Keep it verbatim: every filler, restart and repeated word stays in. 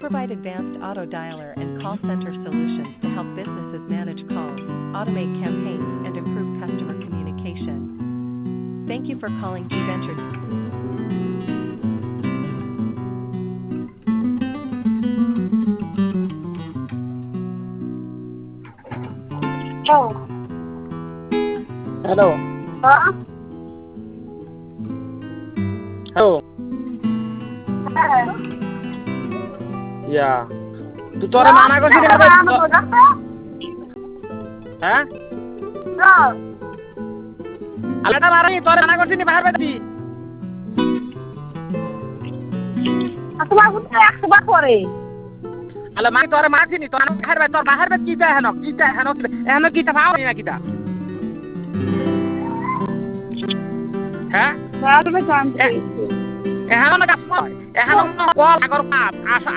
provide advanced auto dialer and call center solutions to help businesses manage calls, automate campaigns, and improve customer communication. Thank you for calling G Venture. Hello. Hello. Hả? Hello. Hả? Yeah. Tu তোরে মানা করছিস না ভাই? হ্যাঁ? হ্যাঁ। আলাদা বাড়ি তোরে মানা করছিস না বাইরে বেশি? তোমার বুঝতে একশো বার করে। আলা মাই তোরে মারছিনি তোর বাইরে বেশি তোর বাইরে বেশি কি যায় হেন কি যায় হেন হেন কি তা পাও না কি তা? হ্যাঁ? না তুমি জানতে। এহানো না কাজ কর এহানো কল আগর কাজ